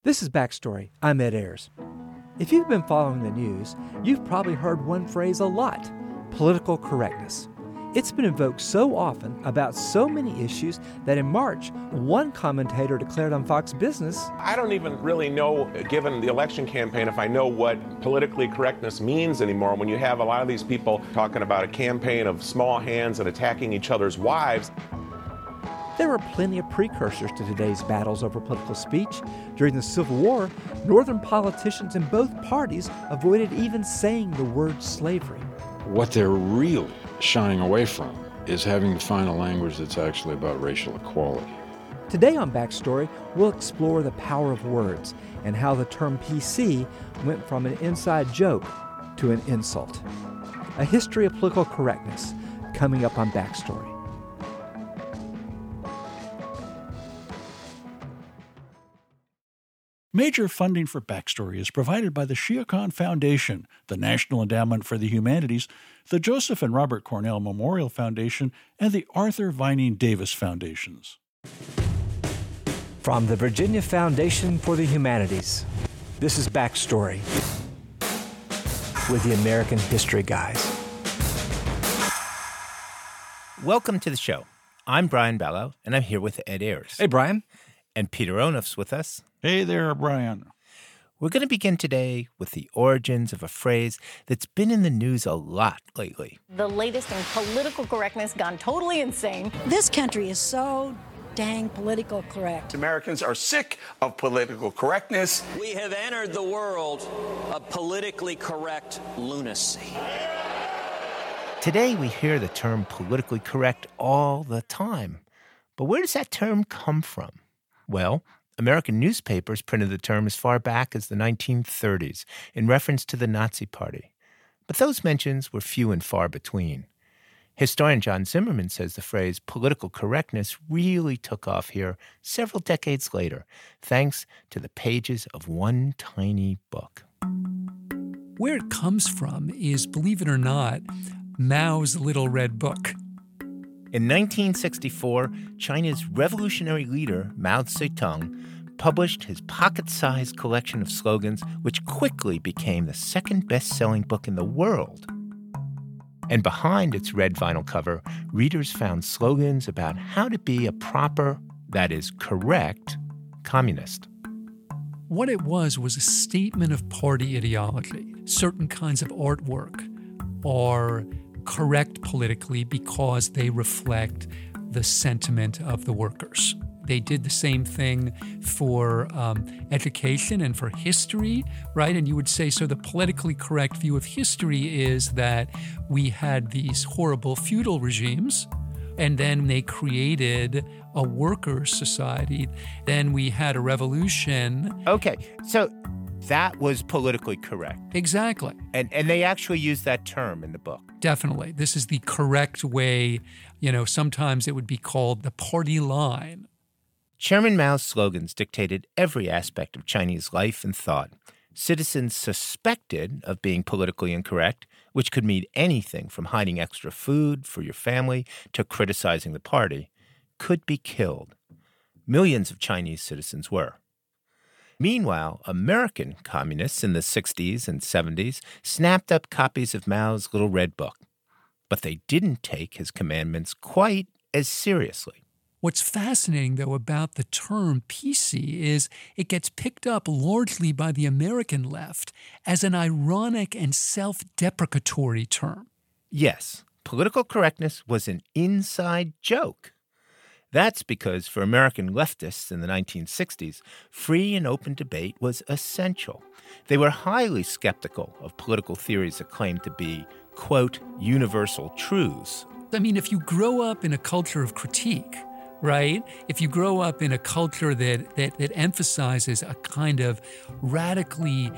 This is Backstory. I'm Ed Ayers. If you've been following the news, you've probably heard one phrase a lot: political correctness. It's been invoked so often about so many issues that in March, one commentator declared on Fox Business, I don't even really know, given the election campaign, if I know what politically correctness means anymore when you have a lot of these people talking about a campaign of small hands and attacking each other's wives. there were plenty of precursors to today's battles over political speech. During the Civil War, Northern politicians in both parties avoided even saying the word slavery. What they're really shying away from is having to find a language that's actually about racial equality. Today on Backstory, we'll explore the power of words and how the term PC went from an inside joke to an insult. A history of political correctness, coming up on Backstory. Major funding for Backstory is provided by the Shia Khan Foundation, the National Endowment for the Humanities, the Joseph and Robert Cornell Memorial Foundation, and the Arthur Vining Davis Foundations. From the Virginia Foundation for the Humanities, this is Backstory with the American History Guys. Welcome to the show. I'm Brian Ballow, and I'm here with Ed Ayers. Hey, Brian. And Peter Onuf's with us. Hey there, Brian. We're going to begin today with the origins of a phrase that's been in the news a lot lately. The latest in political correctness gone totally insane. This country is so dang political correct. Americans are sick of political correctness. We have entered the world of politically correct lunacy. Today we hear the term politically correct all the time. But where does that term come from? Well, American newspapers printed the term as far back as the 1930s in reference to the Nazi Party. But those mentions were few and far between. Historian John Zimmerman says the phrase political correctness really took off here several decades later, thanks to the pages of one tiny book. Where it comes from is, believe it or not, Mao's Little Red Book. In 1964, China's revolutionary leader, Mao Zedong, published his pocket-sized collection of slogans, which quickly became the second best-selling book in the world. And behind its red vinyl cover, readers found slogans about how to be a proper, that is, correct, communist. What it was a statement of party ideology. Certain kinds of artwork are correct politically because they reflect the sentiment of the workers. They did the same thing for education and for history, right? And you would say, so the politically correct view of history is that we had these horrible feudal regimes, and then they created a workers' society. Then we had a revolution. Okay, so that was politically correct. Exactly. And they actually use that term in the book. Definitely. This is the correct way. You know, sometimes it would be called the party line. Chairman Mao's slogans dictated every aspect of Chinese life and thought. Citizens suspected of being politically incorrect, which could mean anything from hiding extra food for your family to criticizing the party, could be killed. Millions of Chinese citizens were. Meanwhile, American communists in the 60s and 70s snapped up copies of Mao's Little Red Book. But they didn't take his commandments quite as seriously. What's fascinating, though, about the term PC is it gets picked up largely by the American left as an ironic and self-deprecatory term. Yes, political correctness was an inside joke. That's because for American leftists in the 1960s, free and open debate was essential. They were highly skeptical of political theories that claimed to be, quote, universal truths. I mean, if you grow up in a culture of critique, right? If you grow up in a culture that emphasizes a kind of radically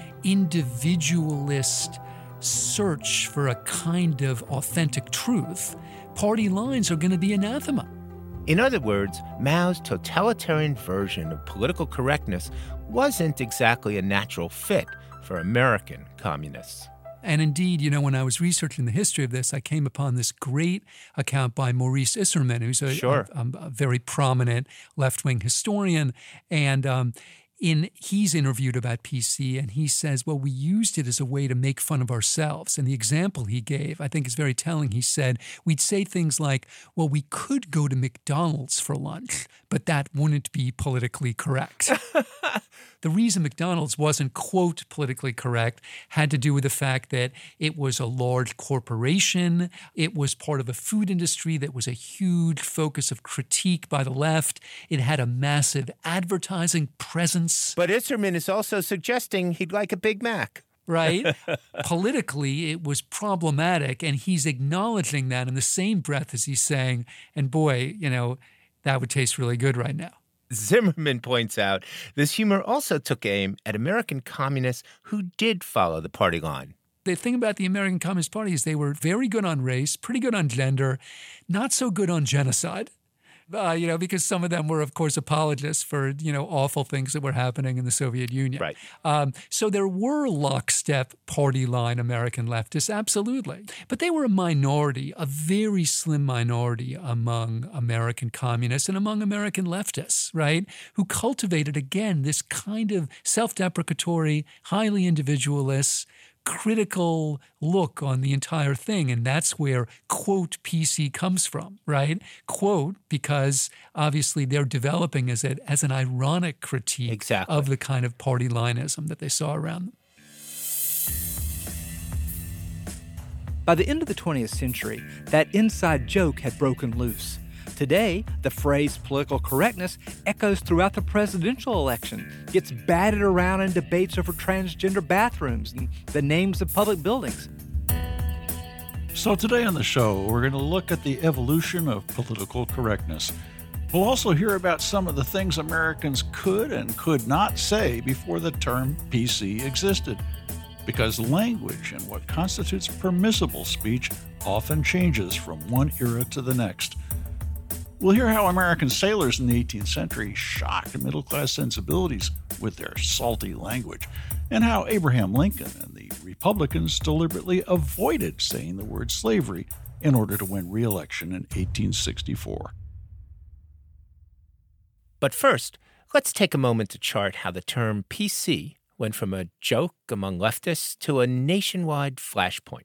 individualist search for a kind of authentic truth, party lines are going to be anathema. In other words, Mao's totalitarian version of political correctness wasn't exactly a natural fit for American communists. And indeed, you know, when I was researching the history of this, I came upon this great account by Maurice Isserman, who's a very prominent left-wing historian. And He's interviewed about PC, and he says, well, we used it as a way to make fun of ourselves. And the example he gave, I think, is very telling. He said, we'd say things like, well, we could go to McDonald's for lunch, but that wouldn't be politically correct. The reason McDonald's wasn't, quote, politically correct had to do with the fact that it was a large corporation. It was part of a food industry that was a huge focus of critique by the left. It had a massive advertising presence. But Isserman is also suggesting he'd like a Big Mac. Right? Politically, it was problematic, and he's acknowledging that in the same breath as he's saying, and boy, that would taste really good right now. Zimmerman points out this humor also took aim at American communists who did follow the party line. The thing about the American Communist Party is they were very good on race, pretty good on gender, not so good on genocide. Because some of them were, of course, apologists for, awful things that were happening in the Soviet Union. Right. So there were lockstep party line American leftists, absolutely. But they were a minority, a very slim minority among American communists and among American leftists, right, who cultivated, again, this kind of self-deprecatory, highly individualist, critical look on the entire thing. And that's where, quote, PC comes from, right? Quote, because obviously they're developing as an ironic critique of the kind of party lineism that they saw around them. By the end of the 20th century, that inside joke had broken loose. Today, the phrase political correctness echoes throughout the presidential election, gets batted around in debates over transgender bathrooms and the names of public buildings. So today on the show, we're going to look at the evolution of political correctness. We'll also hear about some of the things Americans could and could not say before the term PC existed, because language and what constitutes permissible speech often changes from one era to the next. We'll hear how American sailors in the 18th century shocked middle-class sensibilities with their salty language, and how Abraham Lincoln and the Republicans deliberately avoided saying the word slavery in order to win re-election in 1864. But first, let's take a moment to chart how the term PC went from a joke among leftists to a nationwide flashpoint.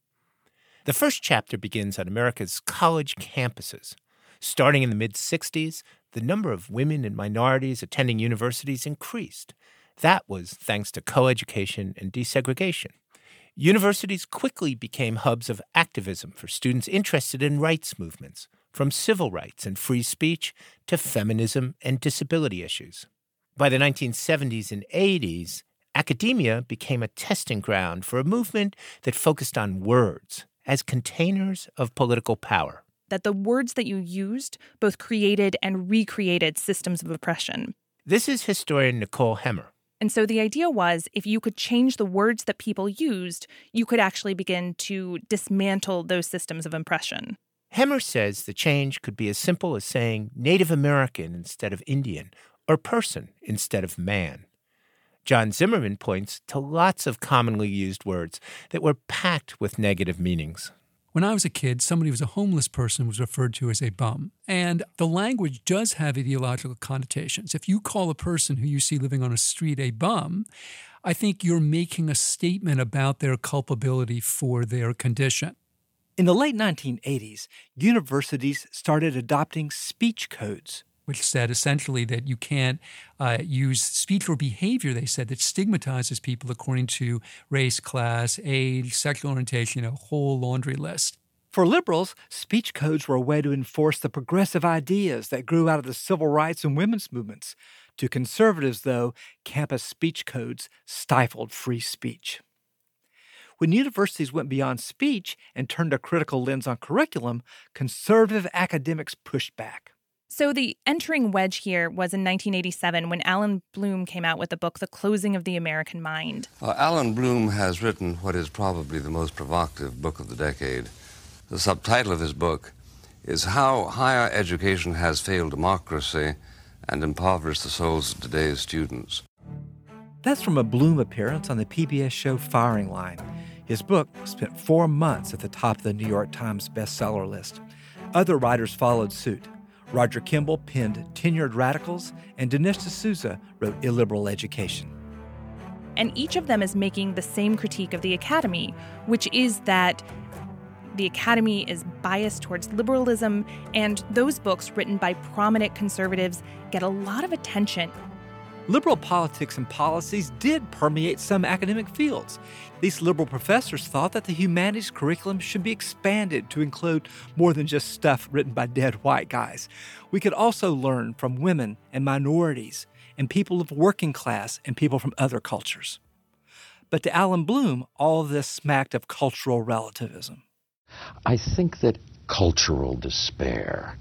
The first chapter begins on America's college campuses. Starting in the mid-'60s, the number of women and minorities attending universities increased. That was thanks to coeducation and desegregation. Universities quickly became hubs of activism for students interested in rights movements, from civil rights and free speech to feminism and disability issues. By the 1970s and 80s, academia became a testing ground for a movement that focused on words as containers of political power. That the words that you used both created and recreated systems of oppression. This is historian Nicole Hemmer. And so the idea was if you could change the words that people used, you could actually begin to dismantle those systems of oppression. Hemmer says the change could be as simple as saying Native American instead of Indian, or person instead of man. John Zimmerman points to lots of commonly used words that were packed with negative meanings. When I was a kid, somebody who was a homeless person was referred to as a bum. And the language does have ideological connotations. If you call a person who you see living on a street a bum, I think you're making a statement about their culpability for their condition. In the late 1980s, universities started adopting speech codes, which said essentially that you can't use speech or behavior, they said, that stigmatizes people according to race, class, age, sexual orientation, a whole laundry list. For liberals, speech codes were a way to enforce the progressive ideas that grew out of the civil rights and women's movements. To conservatives, though, campus speech codes stifled free speech. When universities went beyond speech and turned a critical lens on curriculum, conservative academics pushed back. So the entering wedge here was in 1987 when Alan Bloom came out with the book, The Closing of the American Mind. Alan Bloom has written what is probably the most provocative book of the decade. The subtitle of his book is How Higher Education Has Failed Democracy and Impoverished the Souls of Today's Students. That's from a Bloom appearance on the PBS show Firing Line. His book spent 4 months at the top of the New York Times bestseller list. Other writers followed suit. Roger Kimball penned Tenured Radicals, and Dinesh D'Souza wrote Illiberal Education. And each of them is making the same critique of the academy, which is that the academy is biased towards liberalism, and those books written by prominent conservatives get a lot of attention. Liberal politics and policies did permeate some academic fields. These liberal professors thought that the humanities curriculum should be expanded to include more than just stuff written by dead white guys. We could also learn from women and minorities and people of working class and people from other cultures. But to Alan Bloom, all of this smacked of cultural relativism. I think that cultural despair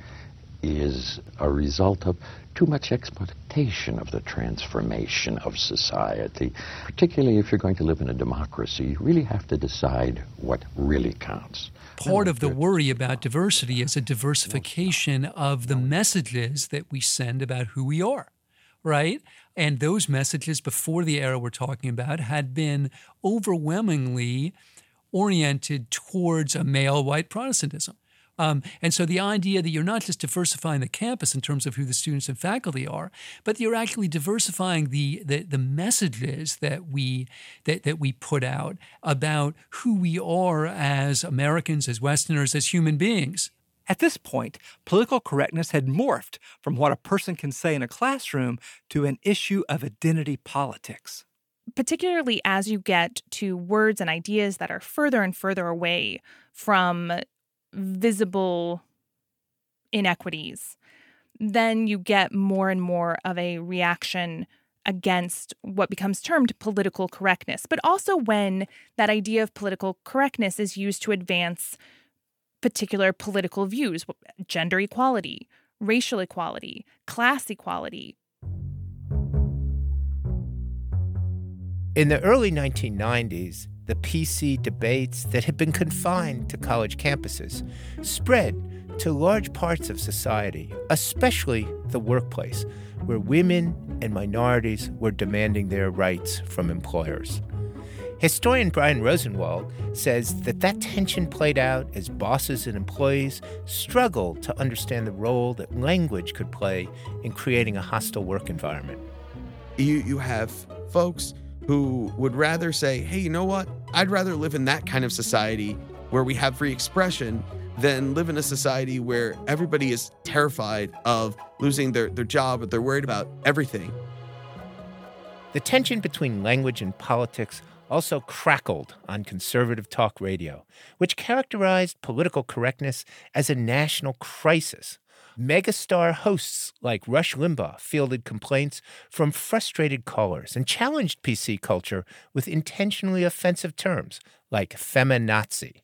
is a result of too much expectation of the transformation of society. Particularly if you're going to live in a democracy, you really have to decide what really counts. Part of the worry about diversity is a diversification of the messages that we send about who we are, right? And those messages before the era we're talking about had been overwhelmingly oriented towards a male white Protestantism. And so the idea that you're not just diversifying the campus in terms of who the students and faculty are, but you're actually diversifying the messages that we put out about who we are as Americans, as Westerners, as human beings. At this point, political correctness had morphed from what a person can say in a classroom to an issue of identity politics. Particularly as you get to words and ideas that are further and further away from visible inequities, then you get more and more of a reaction against what becomes termed political correctness. But also when that idea of political correctness is used to advance particular political views, gender equality, racial equality, class equality. In the early 1990s, the PC debates that had been confined to college campuses spread to large parts of society, especially the workplace, where women and minorities were demanding their rights from employers. Historian Brian Rosenwald says that tension played out as bosses and employees struggled to understand the role that language could play in creating a hostile work environment. You have folks who would rather say, hey, you know what? I'd rather live in that kind of society where we have free expression than live in a society where everybody is terrified of losing their job, or they're worried about everything. The tension between language and politics also crackled on conservative talk radio, which characterized political correctness as a national crisis. Megastar hosts like Rush Limbaugh fielded complaints from frustrated callers and challenged PC culture with intentionally offensive terms like feminazi.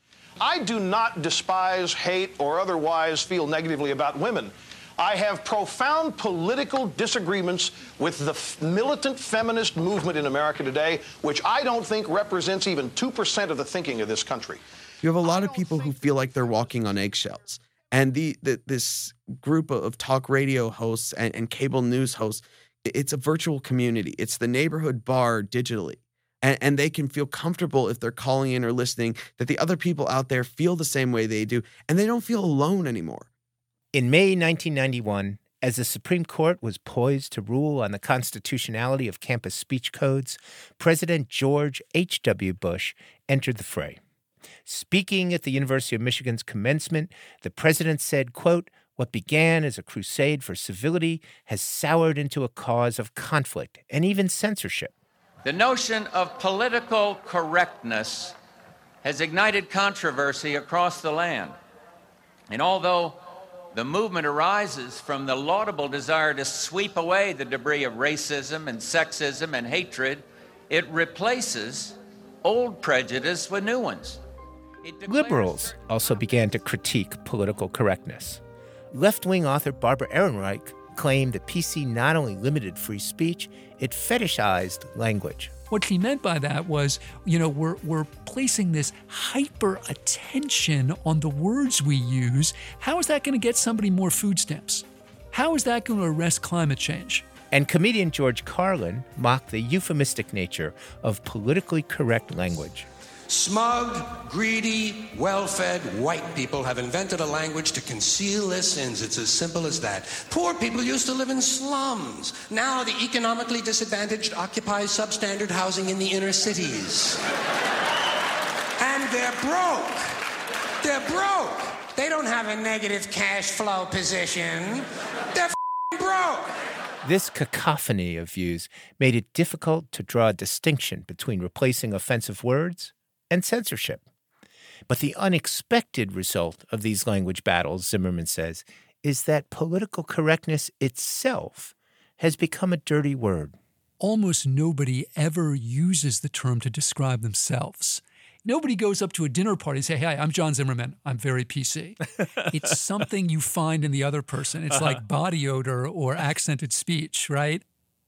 I do not despise, hate, or otherwise feel negatively about women. I have profound political disagreements with the militant feminist movement in America today, which I don't think represents even 2% of the thinking of this country. You have a lot of people who feel like they're walking on eggshells. And this group of talk radio hosts and cable news hosts, it's a virtual community. It's the neighborhood bar digitally. And they can feel comfortable if they're calling in or listening that the other people out there feel the same way they do, and they don't feel alone anymore. In May 1991, as the Supreme Court was poised to rule on the constitutionality of campus speech codes, President George H.W. Bush entered the fray. Speaking at the University of Michigan's commencement, the president said, quote, "What began as a crusade for civility has soured into a cause of conflict and even censorship." The notion of political correctness has ignited controversy across the land. And although the movement arises from the laudable desire to sweep away the debris of racism and sexism and hatred, it replaces old prejudice with new ones. Liberals also began to critique political correctness. Left-wing author Barbara Ehrenreich claimed that PC not only limited free speech, it fetishized language. What she meant by that was, we're placing this hyper attention on the words we use. How is that going to get somebody more food stamps? How is that going to arrest climate change? And comedian George Carlin mocked the euphemistic nature of politically correct language. Smug, greedy, well-fed white people have invented a language to conceal their sins. It's as simple as that. Poor people used to live in slums. Now the economically disadvantaged occupy substandard housing in the inner cities. And they're broke. They're broke. They don't have a negative cash flow position. They're broke. This cacophony of views made it difficult to draw a distinction between replacing offensive words and censorship. But the unexpected result of these language battles, Zimmerman says, is that political correctness itself has become a dirty word. Almost nobody ever uses the term to describe themselves. Nobody goes up to a dinner party and say, "Hey, I'm John Zimmerman. I'm very PC." It's something you find in the other person. It's like body odor or accented speech, right?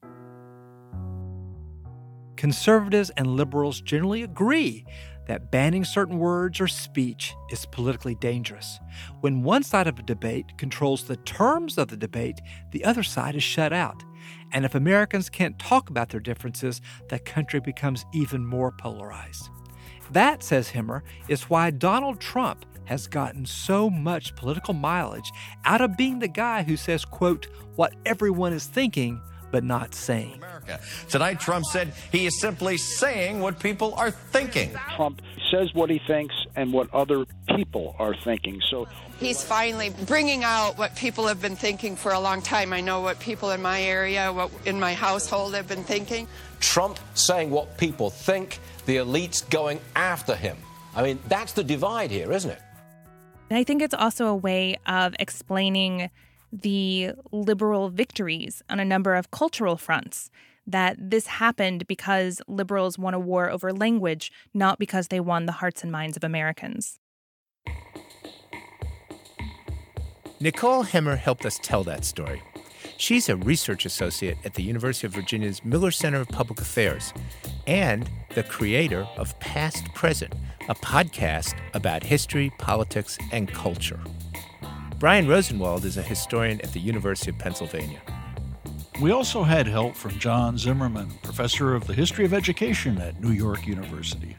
Conservatives and liberals generally agree that banning certain words or speech is politically dangerous. When one side of a debate controls the terms of the debate, the other side is shut out. And if Americans can't talk about their differences, the country becomes even more polarized. That, says Hemmer, is why Donald Trump has gotten so much political mileage out of being the guy who says, quote, what everyone is thinking but not saying. America. Tonight, Trump said he is simply saying what people are thinking. Trump says what he thinks and what other people are thinking. So he's finally bringing out what people have been thinking for a long time. I know what people in my area, what in my household have been thinking. Trump saying what people think, the elites going after him. I mean, that's the divide here, isn't it? And I think it's also a way of explaining the liberal victories on a number of cultural fronts, that this happened because liberals won a war over language, not because they won the hearts and minds of Americans. Nicole Hemmer helped us tell that story. She's a research associate at the University of Virginia's Miller Center of Public Affairs and the creator of Past Present, a podcast about history, politics, and culture. Brian Rosenwald is a historian at the University of Pennsylvania. We also had help from John Zimmerman, professor of the history of education at New York University.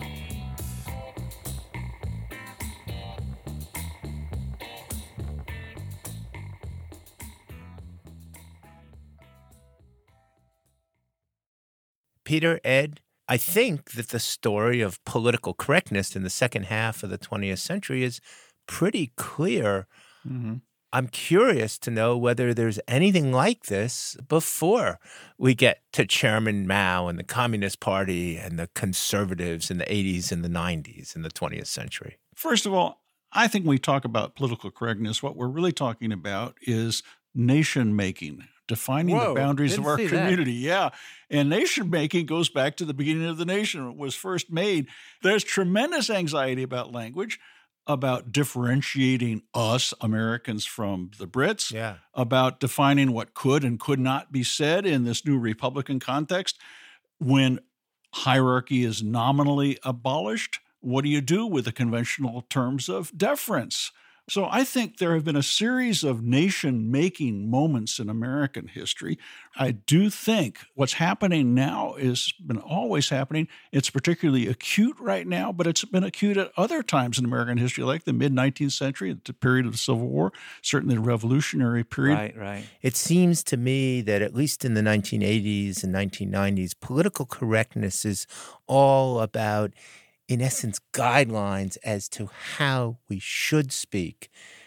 Peter, Ed, I think that the story of political correctness in the second half of the 20th century is pretty clear. Mm-hmm. I'm curious to know whether there's anything like this before we get to Chairman Mao and the Communist Party and the conservatives in the 80s and the 90s in the 20th century. First of all, I think when we talk about political correctness, what we're really talking about is nation-making, defining the boundaries of our community. Yeah. And nation-making goes back to the beginning of the nation. It was first made. There's tremendous anxiety about language, about differentiating us, Americans, from the Brits, about defining what could and could not be said in this new Republican context. When hierarchy is nominally abolished, what do you do with the conventional terms of deference? So I think there have been a series of nation-making moments in American history. I do think what's happening now has been always happening. It's particularly acute right now, but it's been acute at other times in American history, like the mid-19th century, the period of the Civil War, certainly the Revolutionary period. Right. It seems to me that at least in the 1980s and 1990s, political correctness is all about, in essence, guidelines as to how we should speak.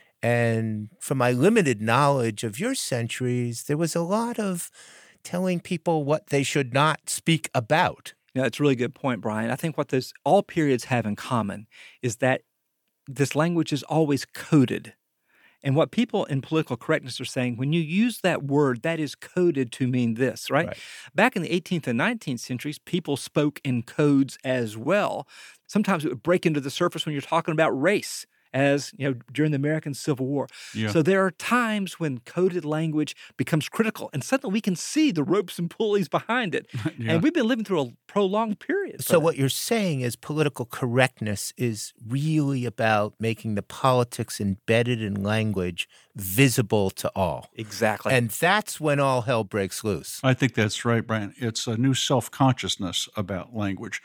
And from my limited knowledge of your centuries, there was a lot of telling people what they should not speak about. Yeah, that's a really good point, Brian. I think what all periods have in common is that this language is always coded. And what people in political correctness are saying, when you use that word, that is coded to mean this, right? Back in the 18th and 19th centuries, people spoke in codes as well. Sometimes it would break into the surface when you're talking about race, as during the American Civil War. Yeah. So there are times when coded language becomes critical, and suddenly we can see the ropes and pulleys behind it. Yeah. And we've been living through a prolonged period. So what you're saying is political correctness is really about making the politics embedded in language visible to all. Exactly. And that's when all hell breaks loose. I think that's right, Brian. It's a new self-consciousness about language.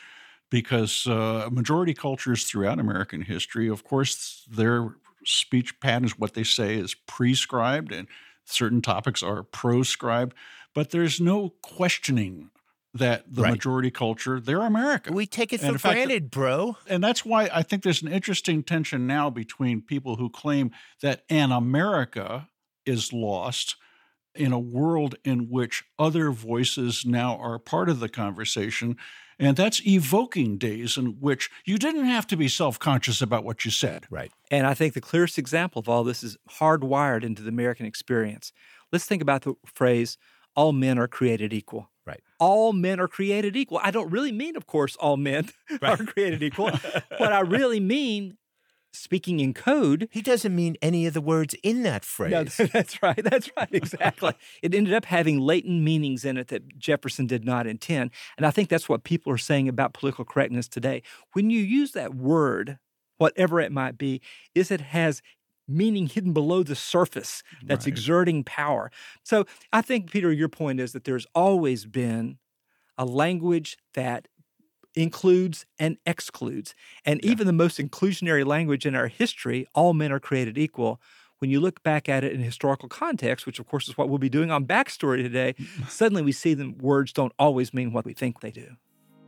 because majority cultures throughout American history, of course, their speech patterns, what they say is prescribed and certain topics are proscribed, but there's no questioning that the majority culture, they're American. We take it for granted, bro. And that's why I think there's an interesting tension now between people who claim that an America is lost in a world in which other voices now are part of the conversation. And that's evoking days in which you didn't have to be self-conscious about what you said. Right. And I think the clearest example of all this is hardwired into the American experience. Let's think about the phrase, all men are created equal. Right. All men are created equal. I don't really mean, of course, all men are created equal. What I really mean, speaking in code. He doesn't mean any of the words in that phrase. No, that's right. That's right. Exactly. It ended up having latent meanings in it that Jefferson did not intend. And I think that's what people are saying about political correctness today. When you use that word, whatever it might be, is it has meaning hidden below the surface that's exerting power. So I think, Peter, your point is that there's always been a language that includes and excludes. And even the most inclusionary language in our history, all men are created equal, when you look back at it in historical context, which of course is what we'll be doing on Backstory today, suddenly we see that words don't always mean what we think they do.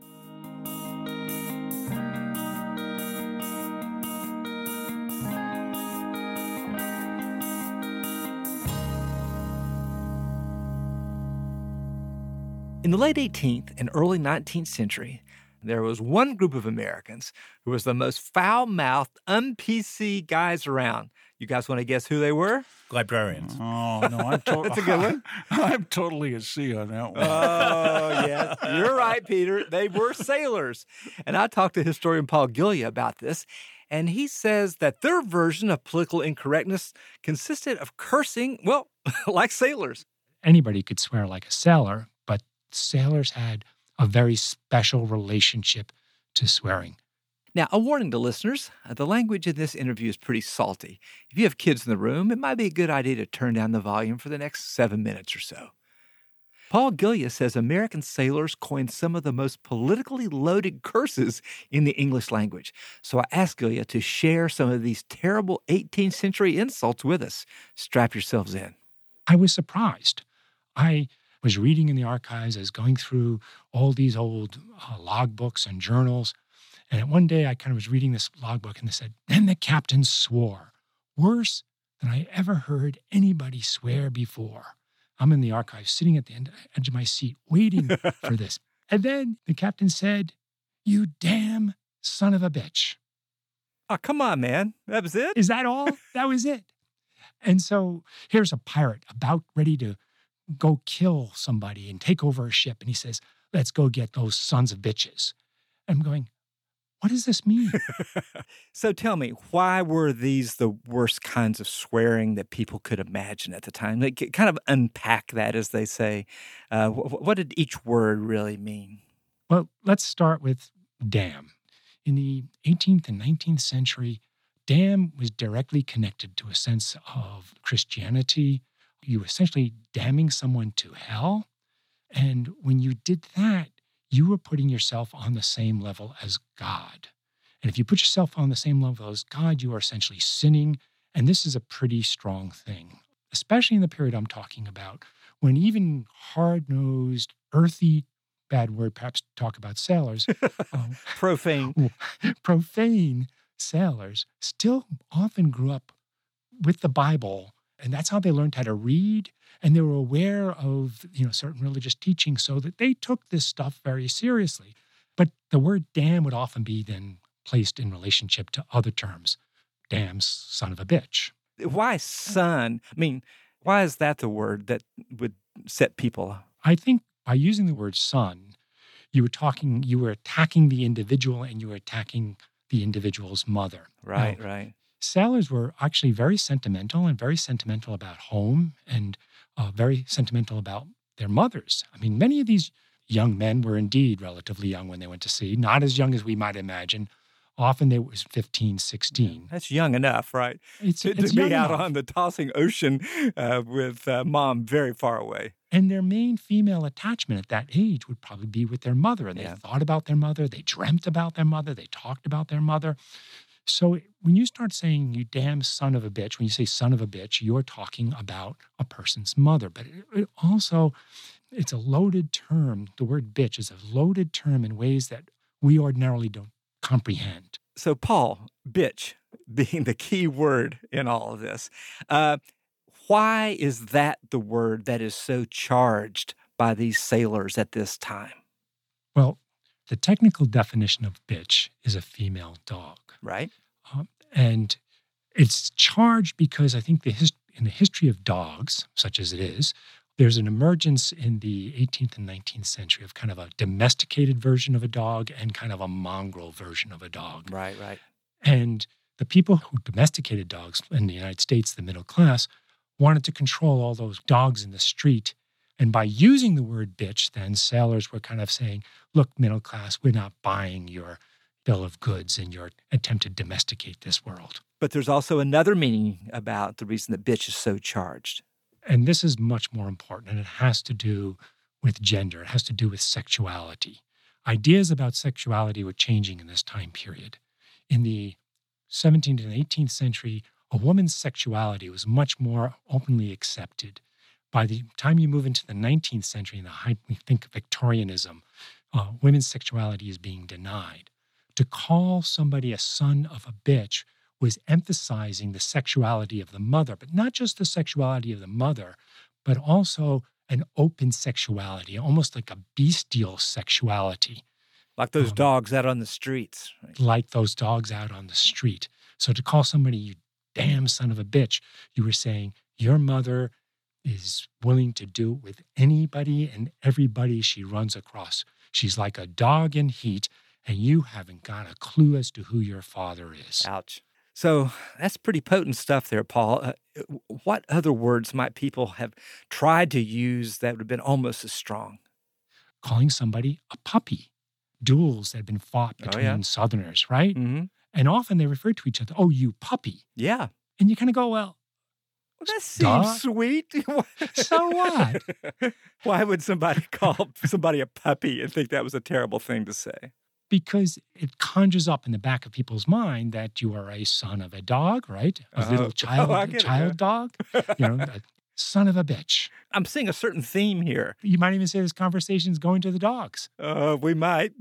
In the late 18th and early 19th century, there was one group of Americans who was the most foul-mouthed, un-PC guys around. You guys want to guess who they were? Librarians. Oh, no. That's a good one. I'm totally a C on that one. Oh, yes. You're right, Peter. They were sailors. And I talked to historian Paul Gillia about this, and he says that their version of political incorrectness consisted of cursing, well, like sailors. Anybody could swear like a sailor, but sailors had a very special relationship to swearing. Now, a warning to listeners, the language in this interview is pretty salty. If you have kids in the room, it might be a good idea to turn down the volume for the next 7 minutes or so. Paul Gillia says American sailors coined some of the most politically loaded curses in the English language. So I asked Gillia to share some of these terrible 18th century insults with us. Strap yourselves in. I was surprised. I was reading in the archives, I was going through all these old logbooks and journals. And one day I kind of was reading this logbook and they said, then the captain swore, worse than I ever heard anybody swear before. I'm in the archives sitting at the edge of my seat waiting for this. And then the captain said, you damn son of a bitch. Oh, come on, man. That was it? Is that all? That was it. And so here's a pirate about ready to go kill somebody and take over a ship. And he says, let's go get those sons of bitches. And I'm going, what does this mean? So tell me, why were these the worst kinds of swearing that people could imagine at the time? Like, kind of unpack that, as they say. What did each word really mean? Well, let's start with damn. In the 18th and 19th century, damn was directly connected to a sense of Christianity. You were essentially damning someone to hell. And when you did that, you were putting yourself on the same level as God. And if you put yourself on the same level as God, you are essentially sinning. And this is a pretty strong thing, especially in the period I'm talking about, when even hard-nosed, earthy, bad word, perhaps talk about sailors. Profane sailors still often grew up with the Bible. And that's how they learned how to read. And they were aware of, certain religious teachings, so that they took this stuff very seriously. But the word damn would often be then placed in relationship to other terms. Damn son of a bitch. Why son? I mean, why is that the word that would set people? I think by using the word son, you were attacking the individual and you were attacking the individual's mother. Right, now, right. Sailors were actually very sentimental about home and very sentimental about their mothers. I mean, many of these young men were indeed relatively young when they went to sea, not as young as we might imagine. Often they was 15, 16. That's young enough, right? It's to be out enough on the tossing ocean with mom very far away. And their main female attachment at that age would probably be with their mother. And they thought about their mother, they dreamt about their mother, they talked about their mother. So when you start saying, you damn son of a bitch, when you say son of a bitch, you're talking about a person's mother. But it also, it's a loaded term. The word bitch is a loaded term in ways that we ordinarily don't comprehend. So, Paul, bitch being the key word in all of this, why is that the word that is so charged by these sailors at this time? Well, the technical definition of bitch is a female dog. Right. And it's charged because I think in the history of dogs, such as it is, there's an emergence in the 18th and 19th century of kind of a domesticated version of a dog and kind of a mongrel version of a dog. Right. And the people who domesticated dogs in the United States, the middle class, wanted to control all those dogs in the street. And by using the word bitch, then sailors were kind of saying, look, middle class, we're not buying your bill of goods and your attempt to domesticate this world. But there's also another meaning about the reason that bitch is so charged. And this is much more important, and it has to do with gender. It has to do with sexuality. Ideas about sexuality were changing in this time period. In the 17th and 18th century, a woman's sexuality was much more openly accepted. By the time you move into the 19th century, in we think of Victorianism, women's sexuality is being denied. To call somebody a son of a bitch was emphasizing the sexuality of the mother, but not just the sexuality of the mother, but also an open sexuality, almost like a bestial sexuality. Like those dogs out on the streets. Right? Like those dogs out on the street. So to call somebody, you damn son of a bitch, you were saying your mother is willing to do it with anybody and everybody she runs across. She's like a dog in heat, and you haven't got a clue as to who your father is. Ouch. So that's pretty potent stuff there, Paul. What other words might people have tried to use that would have been almost as strong? Calling somebody a puppy. Duels that had been fought between Southerners, right? Mm-hmm. And often they refer to each other, oh, you puppy. Yeah. And you kind of go, well, that seems sweet. So what? Why would somebody call somebody a puppy and think that was a terrible thing to say? Because it conjures up in the back of people's mind that you are a son of a dog, right? A little child dog. You know, a son of a bitch. I'm seeing a certain theme here. You might even say this conversation is going to the dogs. We might.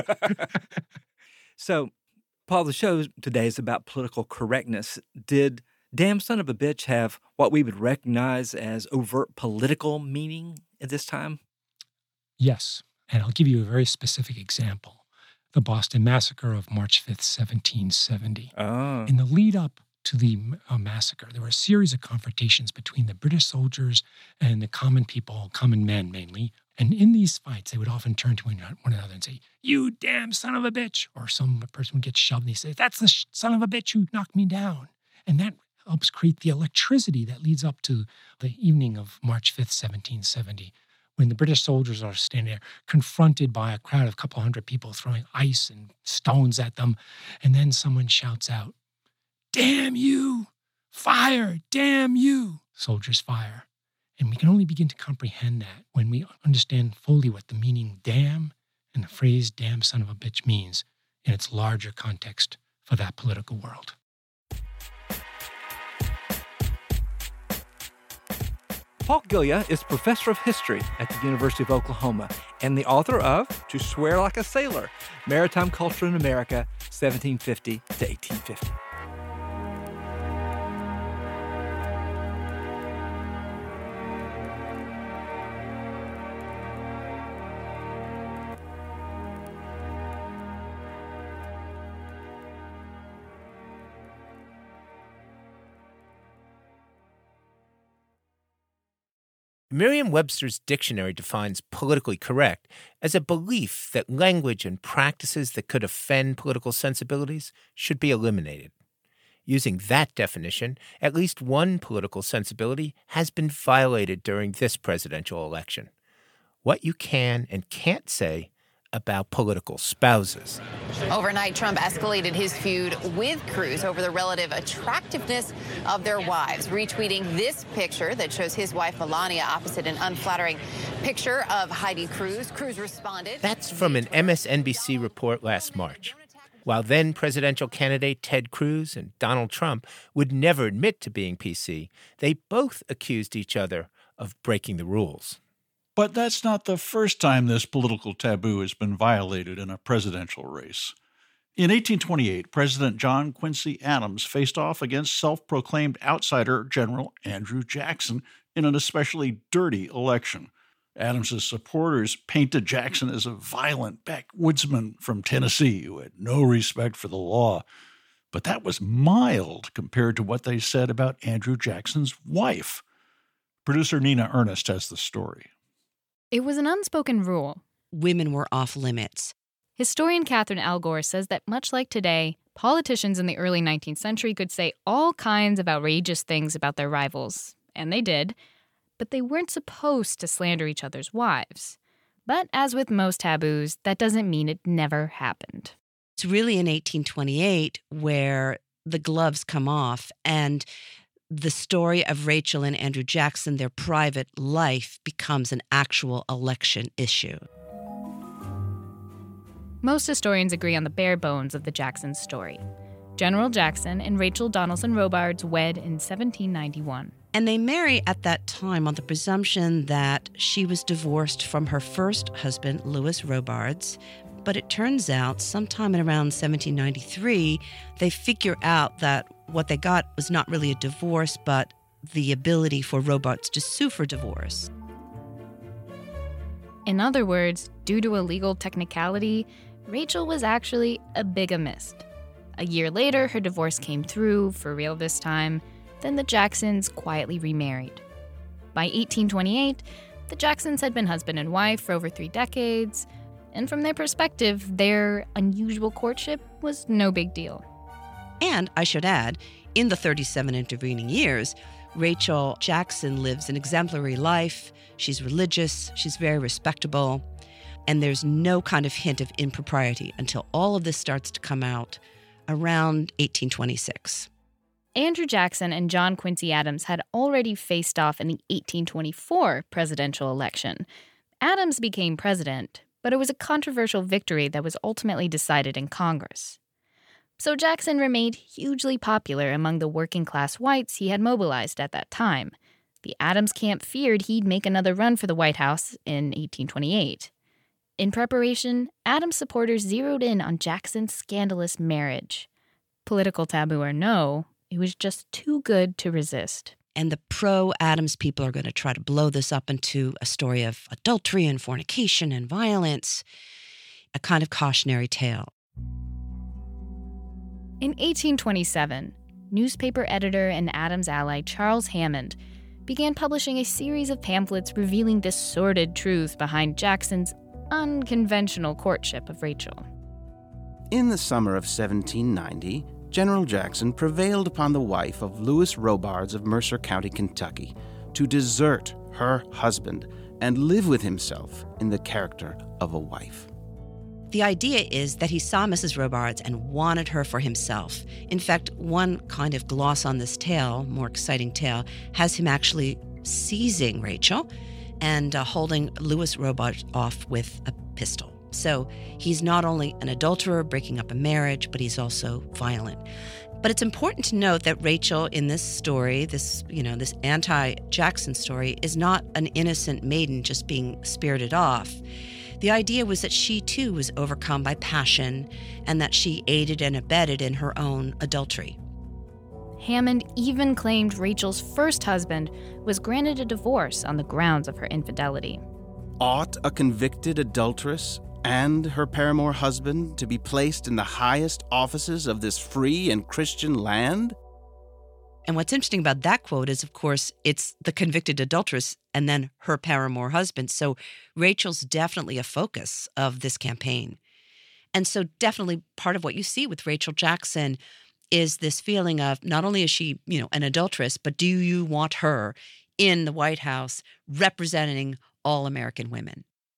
So, Paul, the show today is about political correctness. Did damn son of a bitch have what we would recognize as overt political meaning at this time? Yes. And I'll give you a very specific example. The Boston Massacre of March 5th, 1770. Oh. In the lead up to the massacre, there were a series of confrontations between the British soldiers and the common people, common men mainly. And in these fights, they would often turn to one another and say, you damn son of a bitch. Or some person would get shoved and they say, that's the son of a bitch who knocked me down. And that helps create the electricity that leads up to the evening of March 5th, 1770. When the British soldiers are standing there, confronted by a crowd of a couple hundred people throwing ice and stones at them, and then someone shouts out, damn you, fire, damn you. Soldiers fire. And we can only begin to comprehend that when we understand fully what the meaning damn and the phrase damn son of a bitch means in its larger context for that political world. Paul Gillia is professor of history at the University of Oklahoma and the author of To Swear Like a Sailor, Maritime Culture in America, 1750 to 1850. Merriam-Webster's dictionary defines politically correct as a belief that language and practices that could offend political sensibilities should be eliminated. Using that definition, at least one political sensibility has been violated during this presidential election. What you can and can't say about political spouses. Overnight, Trump escalated his feud with Cruz over the relative attractiveness of their wives, retweeting this picture that shows his wife Melania opposite an unflattering picture of Heidi Cruz. Cruz responded. That's from an MSNBC report last March. While then presidential candidate Ted Cruz and Donald Trump would never admit to being PC, they both accused each other of breaking the rules. But that's not the first time this political taboo has been violated in a presidential race. In 1828, President John Quincy Adams faced off against self-proclaimed outsider General Andrew Jackson in an especially dirty election. Adams's supporters painted Jackson as a violent backwoodsman from Tennessee who had no respect for the law. But that was mild compared to what they said about Andrew Jackson's wife. Producer Nina Ernest has the story. It was an unspoken rule. Women were off limits. Historian Catherine Elgore says that much like today, politicians in the early 19th century could say all kinds of outrageous things about their rivals, and they did, but they weren't supposed to slander each other's wives. But as with most taboos, that doesn't mean it never happened. It's really in 1828 where the gloves come off, and the story of Rachel and Andrew Jackson, their private life, becomes an actual election issue. Most historians agree on the bare bones of the Jackson story. General Jackson and Rachel Donaldson Robards wed in 1791. And they marry at that time on the presumption that she was divorced from her first husband, Louis Robards. But it turns out sometime in around 1793, they figure out that what they got was not really a divorce, but the ability for Robards to sue for divorce. In other words, due to a legal technicality, Rachel was actually a bigamist. A year later, her divorce came through, for real this time. Then the Jacksons quietly remarried. By 1828, the Jacksons had been husband and wife for over 3 decades, and from their perspective, their unusual courtship was no big deal. And I should add, in the 37 intervening years, Rachel Jackson lives an exemplary life. She's religious, she's very respectable, and there's no kind of hint of impropriety until all of this starts to come out around 1826. Andrew Jackson and John Quincy Adams had already faced off in the 1824 presidential election. Adams became president, but it was a controversial victory that was ultimately decided in Congress. So Jackson remained hugely popular among the working-class whites he had mobilized at that time. The Adams camp feared he'd make another run for the White House in 1828. In preparation, Adams supporters zeroed in on Jackson's scandalous marriage. Political taboo or no, it was just too good to resist. And the pro-Adams people are going to try to blow this up into a story of adultery and fornication and violence, a kind of cautionary tale. In 1827, newspaper editor and Adams ally Charles Hammond began publishing a series of pamphlets revealing the sordid truth behind Jackson's unconventional courtship of Rachel. In the summer of 1790, General Jackson prevailed upon the wife of Louis Robards of Mercer County, Kentucky, to desert her husband and live with himself in the character of a wife. The idea is that he saw Mrs. Robards and wanted her for himself. In fact, one kind of gloss on this tale, more exciting tale, has him actually seizing Rachel and holding Louis Robards off with a pistol. So he's not only an adulterer breaking up a marriage, but he's also violent. But it's important to note that Rachel in this story, this anti-Jackson story, is not an innocent maiden just being spirited off. The idea was that she too was overcome by passion and that she aided and abetted in her own adultery. Hammond even claimed Rachel's first husband was granted a divorce on the grounds of her infidelity. Ought a convicted adulteress and her paramour husband to be placed in the highest offices of this free and Christian land? And what's interesting about that quote is, of course, it's the convicted adulteress and then her paramour husband. So Rachel's definitely a focus of this campaign. And so definitely part of what you see with Rachel Jackson is this feeling of not only is she, an adulteress, but do you want her in the White House representing all American women?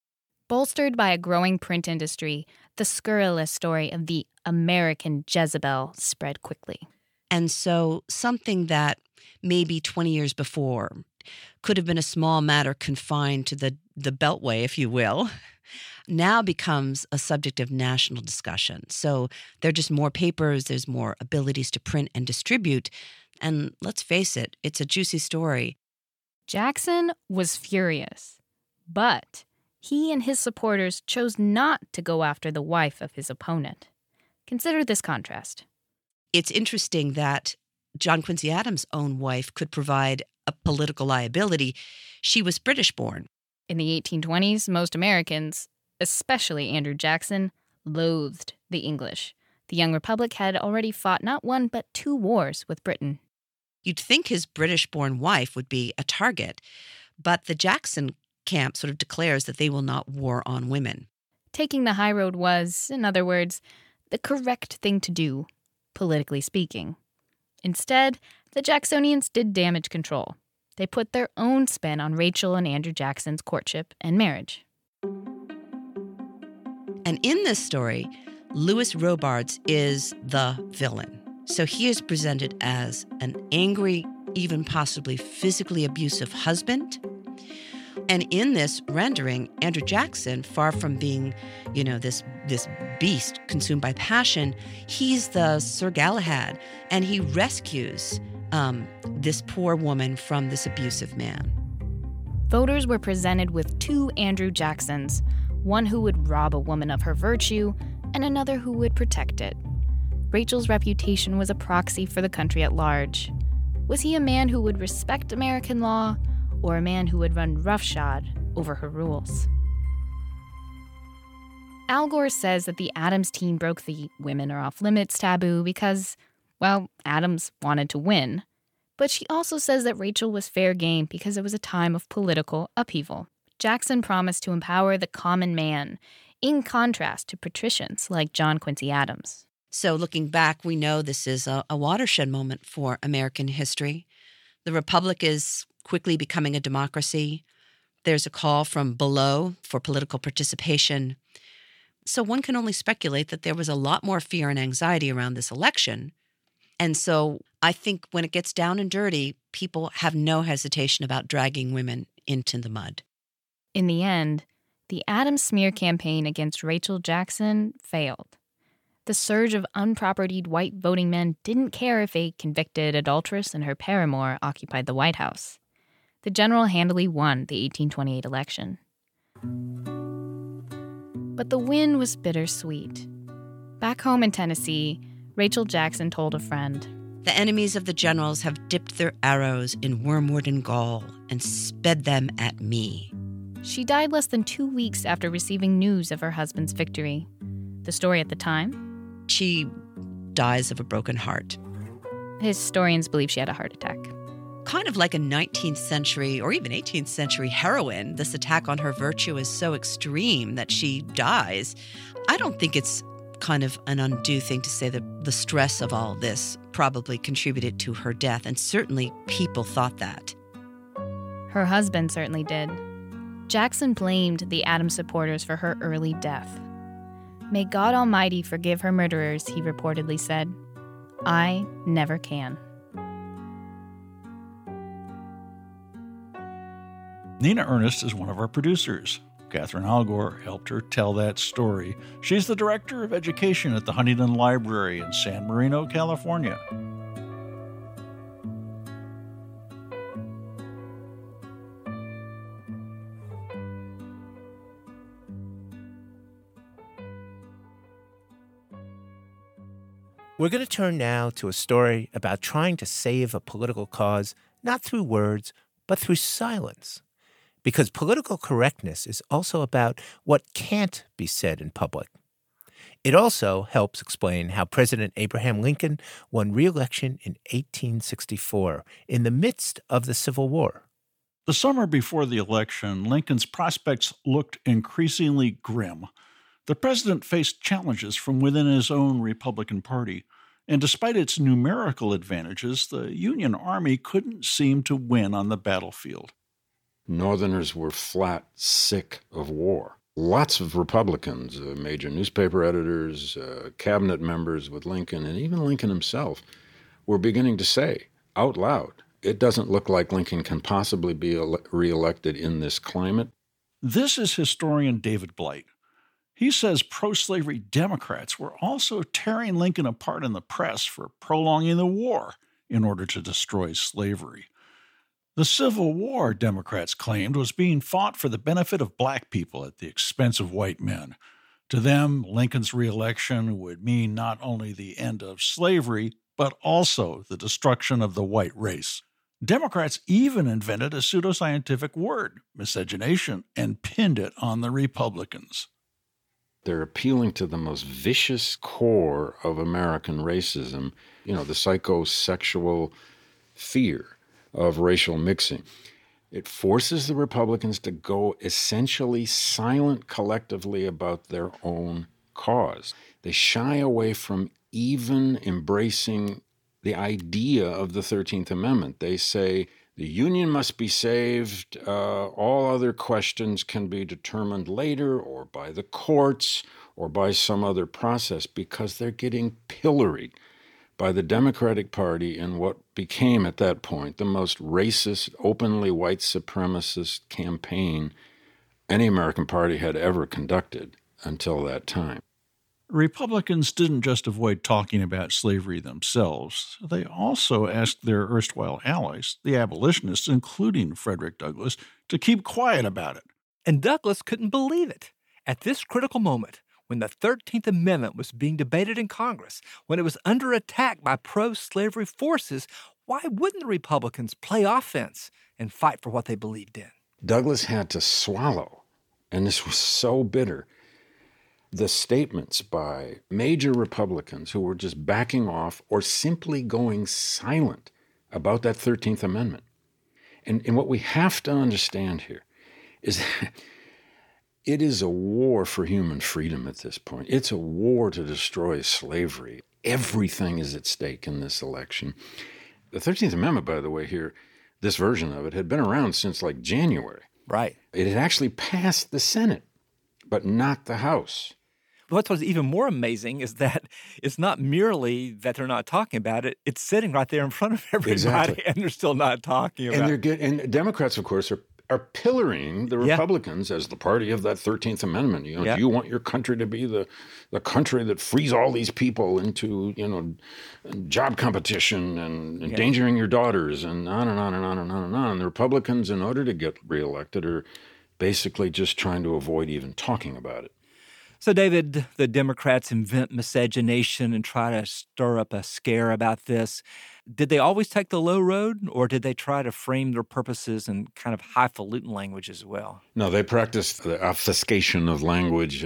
Bolstered by a growing print industry, the scurrilous story of the American Jezebel spread quickly. And so something that maybe 20 years before could have been a small matter confined to the Beltway, if you will, now becomes a subject of national discussion. So there are just more papers, there's more abilities to print and distribute. And let's face it, it's a juicy story. Jackson was furious, but he and his supporters chose not to go after the wife of his opponent. Consider this contrast. It's interesting that John Quincy Adams' own wife could provide a political liability. She was British-born. In the 1820s, most Americans, especially Andrew Jackson, loathed the English. The young republic had already fought not one but 2 wars with Britain. You'd think his British-born wife would be a target, but the Jackson camp sort of declares that they will not war on women. Taking the high road was, in other words, the correct thing to do, politically speaking. Instead, the Jacksonians did damage control. They put their own spin on Rachel and Andrew Jackson's courtship and marriage. And in this story, Louis Robards is the villain. So he is presented as an angry, even possibly physically abusive husband. And in this rendering, Andrew Jackson, far from being, this beast consumed by passion, he's the Sir Galahad, and he rescues this poor woman from this abusive man. Voters were presented with 2 Andrew Jacksons, one who would rob a woman of her virtue and another who would protect it. Rachel's reputation was a proxy for the country at large. Was he a man who would respect American law, or a man who would run roughshod over her rules? Al Gore says that the Adams team broke the women are off limits taboo because, well, Adams wanted to win. But she also says that Rachel was fair game because it was a time of political upheaval. Jackson promised to empower the common man, in contrast to patricians like John Quincy Adams. So looking back, we know this is a watershed moment for American history. The Republic is quickly becoming a democracy. There's a call from below for political participation. So one can only speculate that there was a lot more fear and anxiety around this election. And so I think when it gets down and dirty, people have no hesitation about dragging women into the mud. In the end, the Adams smear campaign against Rachel Jackson failed. The surge of unpropertied white voting men didn't care if a convicted adulteress and her paramour occupied the White House. The general handily won the 1828 election. But the win was bittersweet. Back home in Tennessee, Rachel Jackson told a friend, "The enemies of the generals have dipped their arrows in wormwood and gall and sped them at me." She died less than 2 weeks after receiving news of her husband's victory. The story at the time? She dies of a broken heart. Historians believe she had a heart attack. Kind of like a 19th century or even 18th century heroine, this attack on her virtue is so extreme that she dies. I don't think it's kind of an undue thing to say that the stress of all this probably contributed to her death, and certainly people thought that. Her husband certainly did. Jackson blamed the Adams supporters for her early death. "May God Almighty forgive her murderers," he reportedly said. "I never can." Nina Ernest is one of our producers. Catherine Algor helped her tell that story. She's the Director of Education at the Huntington Library in San Marino, California. We're going to turn now to a story about trying to save a political cause, not through words, but through silence. Because political correctness is also about what can't be said in public. It also helps explain how President Abraham Lincoln won re-election in 1864 in the midst of the Civil War. The summer before the election, Lincoln's prospects looked increasingly grim. The president faced challenges from within his own Republican Party, and despite its numerical advantages, the Union Army couldn't seem to win on the battlefield. Northerners were flat sick of war. Lots of Republicans, major newspaper editors, cabinet members with Lincoln, and even Lincoln himself, were beginning to say out loud, it doesn't look like Lincoln can possibly be reelected in this climate. This is historian David Blight. He says pro-slavery Democrats were also tearing Lincoln apart in the press for prolonging the war in order to destroy slavery. The Civil War, Democrats claimed, was being fought for the benefit of black people at the expense of white men. To them, Lincoln's reelection would mean not only the end of slavery, but also the destruction of the white race. Democrats even invented a pseudoscientific word, miscegenation, and pinned it on the Republicans. They're appealing to the most vicious core of American racism, the psychosexual fear of racial mixing. It forces the Republicans to go essentially silent collectively about their own cause. They shy away from even embracing the idea of the 13th Amendment. They say the Union must be saved. All other questions can be determined later or by the courts or by some other process, because they're getting pilloried by the Democratic Party in what became at that point the most racist, openly white supremacist campaign any American party had ever conducted until that time. Republicans didn't just avoid talking about slavery themselves. They also asked their erstwhile allies, the abolitionists, including Frederick Douglass, to keep quiet about it. And Douglass couldn't believe it. At this critical moment, when the 13th Amendment was being debated in Congress, when it was under attack by pro-slavery forces, why wouldn't the Republicans play offense and fight for what they believed in? Douglass had to swallow, and this was so bitter, the statements by major Republicans who were just backing off or simply going silent about that 13th Amendment. And what we have to understand here is that it is a war for human freedom at this point. It's a war to destroy slavery. Everything is at stake in this election. The 13th Amendment, by the way, here, this version of it, had been around since like January. Right. It had actually passed the Senate, but not the House. What's even more amazing is that it's not merely that they're not talking about it, it's sitting right there in front of everybody, exactly. And they're still not talking about it. And Democrats, of course, are pillorying the Republicans as the party of that 13th Amendment. Do you want your country to be the country that frees all these people into, job competition and endangering your daughters and on and on and on and on and on. And the Republicans, in order to get reelected, are basically just trying to avoid even talking about it. So, David, the Democrats invent miscegenation and try to stir up a scare about this. Did they always take the low road, or did they try to frame their purposes in kind of highfalutin language as well? No, they practiced the obfuscation of language,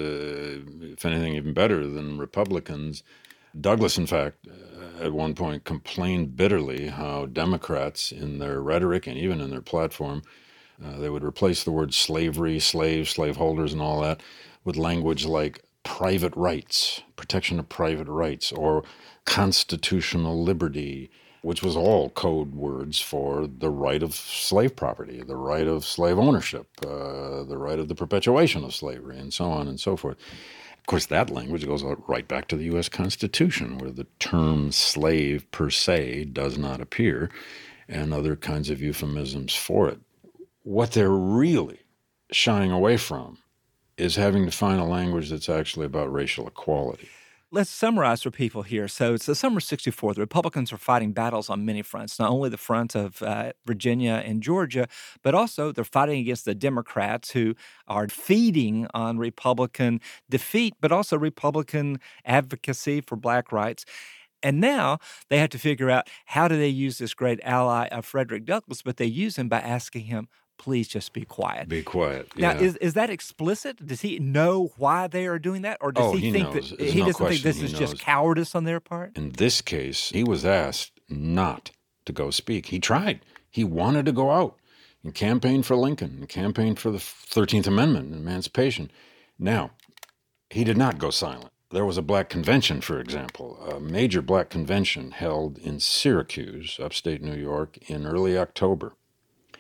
if anything, even better than Republicans. Douglass, in fact, at one point complained bitterly how Democrats, in their rhetoric and even in their platform, they would replace the word slavery, slaves, slaveholders, and all that with language like private rights, protection of private rights, or constitutional liberty, which was all code words for the right of slave property, the right of slave ownership, the right of the perpetuation of slavery, and so on and so forth. Of course, that language goes right back to the U.S. Constitution, where the term slave per se does not appear, and other kinds of euphemisms for it. What they're really shying away from is having to find a language that's actually about racial equality. Let's summarize for people here. So it's the summer of '64. The Republicans are fighting battles on many fronts, not only the front of Virginia and Georgia, but also they're fighting against the Democrats who are feeding on Republican defeat, but also Republican advocacy for black rights. And now they have to figure out, how do they use this great ally of Frederick Douglass? But they use him by asking him, please just be quiet. Be quiet. Now, yeah. is that explicit? Does he know why they are doing that? Or does he think knows. that There's he no doesn't think question this he is knows. just cowardice on their part? In this case, he was asked not to go speak. He tried. He wanted to go out and campaign for Lincoln and campaign for the 13th Amendment and emancipation. Now, he did not go silent. There was a black convention, for example, a major black convention held in Syracuse, upstate New York, in early October.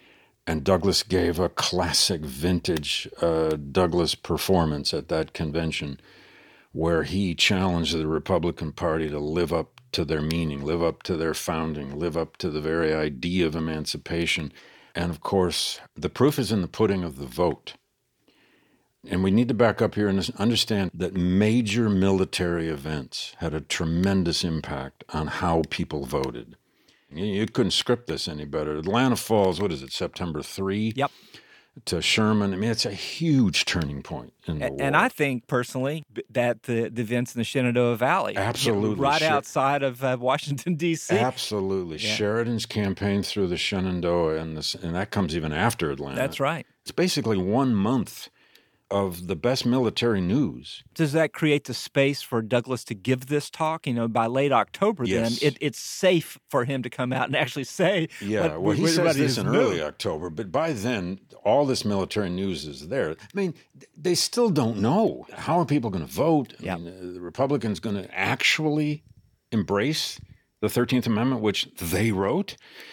And Douglas gave a classic vintage Douglas performance at that convention where he challenged the Republican Party to live up to their meaning, live up to their founding, live up to the very idea of emancipation. And of course, the proof is in the pudding of the vote. And we need to back up here and understand that major military events had a tremendous impact on how people voted. You couldn't script this any better. Atlanta Falls, what is it, September 3? Yep. To Sherman. I mean, it's a huge turning point in the war. And I think, personally, that the events in the Shenandoah Valley. Absolutely. Right outside of Washington, D.C. Absolutely. Yeah. Sheridan's campaign through the Shenandoah, and that comes even after Atlanta. That's right. It's basically 1 month of the best military news. Does that create the space for Douglas to give this talk? By late October, yes. Then it's safe for him to come out and actually say. Yeah, well, he says this in early October, but by then, all this military news is there. I mean, they still don't know. How are people going to vote? Yep. I mean, the Republicans going to actually embrace the 13th Amendment, which they wrote?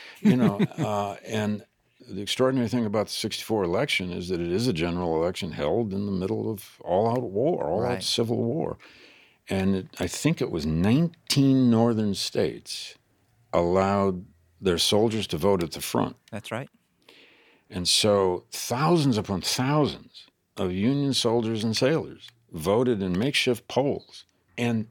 And the extraordinary thing about the 1964 election is that it is a general election held in the middle of all-out war, all-out civil war. And I think it was 19 northern states allowed their soldiers to vote at the front. That's right. And so thousands upon thousands of Union soldiers and sailors voted in makeshift polls, and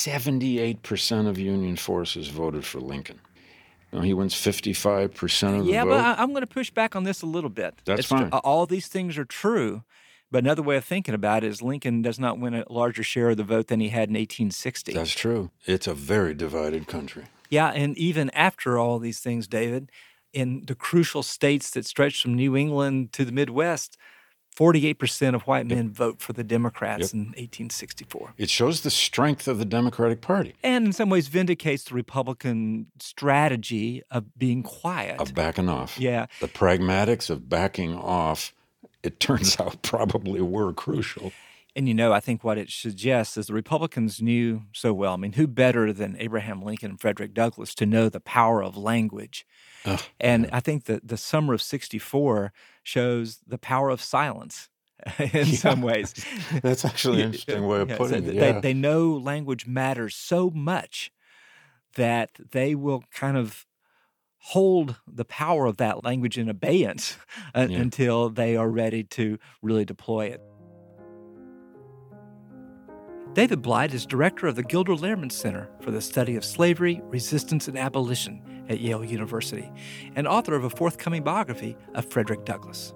78% of Union forces voted for Lincoln. He wins 55% of the vote. Yeah, but I'm going to push back on this a little bit. That's fine. All these things are true, but another way of thinking about it is Lincoln does not win a larger share of the vote than he had in 1860. That's true. It's a very divided country. Yeah, and even after all these things, David, in the crucial states that stretch from New England to the Midwest, 48% of white men vote for the Democrats in 1864. It shows the strength of the Democratic Party. And in some ways vindicates the Republican strategy of being quiet. Of backing off. Yeah. The pragmatics of backing off, it turns out, probably were crucial. And, I think what it suggests is the Republicans knew so well. I mean, who better than Abraham Lincoln and Frederick Douglass to know the power of language? I think that the summer of 1964 shows the power of silence in some ways. That's actually an interesting way of putting it. They know language matters so much that they will kind of hold the power of that language in abeyance until they are ready to really deploy it. David Blight is director of the Gilder Lehrman Center for the Study of Slavery, Resistance, and Abolition at Yale University, and author of a forthcoming biography of Frederick Douglass.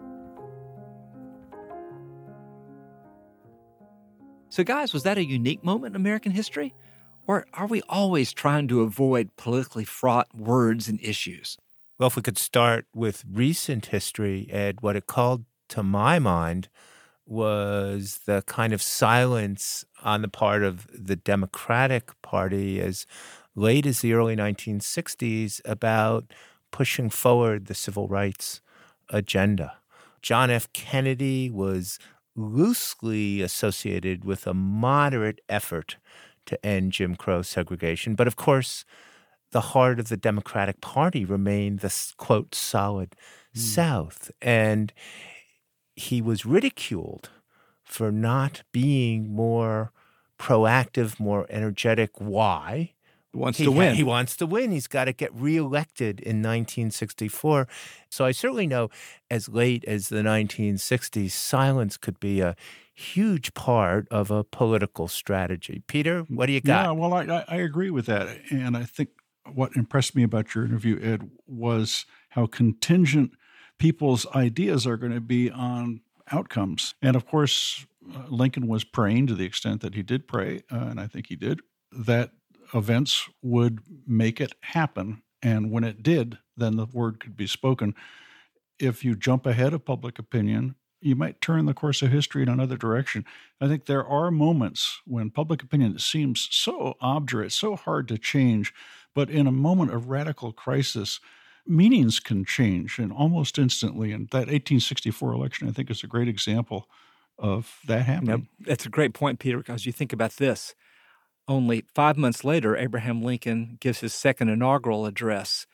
So, guys, was that a unique moment in American history? Or are we always trying to avoid politically fraught words and issues? Well, if we could start with recent history, Ed, what it called to my mind was the kind of silence on the part of the Democratic Party as late as the early 1960s about pushing forward the civil rights agenda. John F. Kennedy was loosely associated with a moderate effort to end Jim Crow segregation. But of course, the heart of the Democratic Party remained the, quote, solid South. And he was ridiculed for not being more proactive, more energetic. Why? He wants to win. He wants to win. He's got to get reelected in 1964. So I certainly know as late as the 1960s, silence could be a huge part of a political strategy. Peter, what do you got? Yeah, well, I agree with that. And I think what impressed me about your interview, Ed, was how contingent people's ideas are going to be on outcomes. And of course, Lincoln was praying, to the extent that he did pray, and I think he did, that events would make it happen. And when it did, then the word could be spoken. If you jump ahead of public opinion, you might turn the course of history in another direction. I think there are moments when public opinion seems so obdurate, so hard to change, but in a moment of radical crisis, meanings can change and almost instantly. And that 1864 election, I think, is a great example of that happening. That's a great point, Peter, because you think about this. Only 5 months later, Abraham Lincoln gives his second inaugural address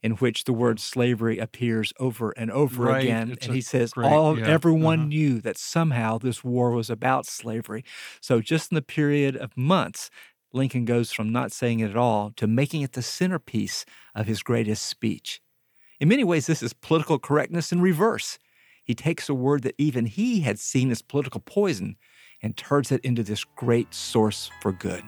in which the word slavery appears over and over Right. again. It's And he a says great- yeah. everyone knew that somehow this war was about slavery. So just in the period of months, Lincoln goes from not saying it at all to making it the centerpiece of his greatest speech. In many ways, this is political correctness in reverse. He takes a word that even he had seen as political poison and turns it into this great source for good.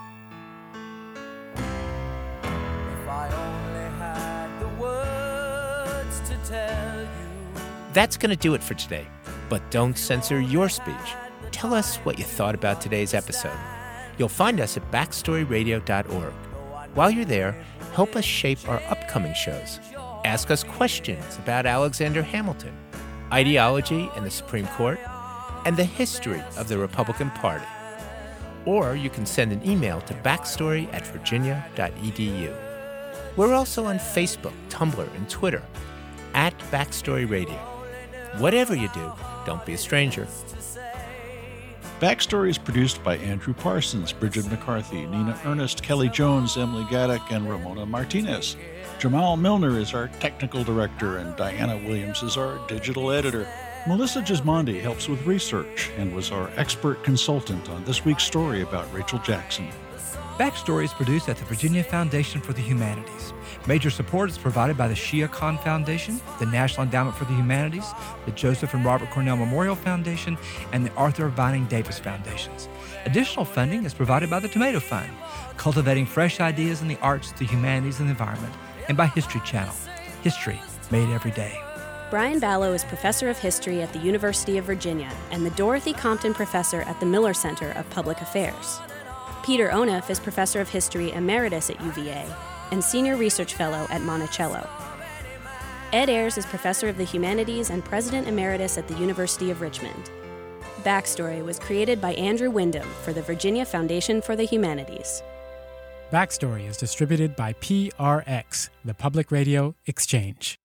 That's going to do it for today. But don't censor your speech. Tell us what you thought about today's episode. You'll find us at backstoryradio.org. While you're there, help us shape our upcoming shows. Ask us questions about Alexander Hamilton, ideology and the Supreme Court, and the history of the Republican Party. Or you can send an email to backstory@virginia.edu. We're also on Facebook, Tumblr, and Twitter at Backstory Radio. Whatever you do, don't be a stranger. Backstory is produced by Andrew Parsons, Bridget McCarthy, Nina Ernest, Kelly Jones, Emily Gaddick, and Ramona Martinez. Jamal Milner is our technical director, and Diana Williams is our digital editor. Melissa Gismondi helps with research and was our expert consultant on this week's story about Rachel Jackson. Backstory is produced at the Virginia Foundation for the Humanities. Major support is provided by the Shia Khan Foundation, the National Endowment for the Humanities, the Joseph and Robert Cornell Memorial Foundation, and the Arthur Vining Davis Foundations. Additional funding is provided by the Tomato Fund, cultivating fresh ideas in the arts, the humanities, and the environment, and by History Channel. History made every day. Brian Ballo is Professor of History at the University of Virginia and the Dorothy Compton Professor at the Miller Center of Public Affairs. Peter Onuf is Professor of History Emeritus at UVA and Senior Research Fellow at Monticello. Ed Ayers is Professor of the Humanities and President Emeritus at the University of Richmond. Backstory was created by Andrew Wyndham for the Virginia Foundation for the Humanities. Backstory is distributed by PRX, the Public Radio Exchange.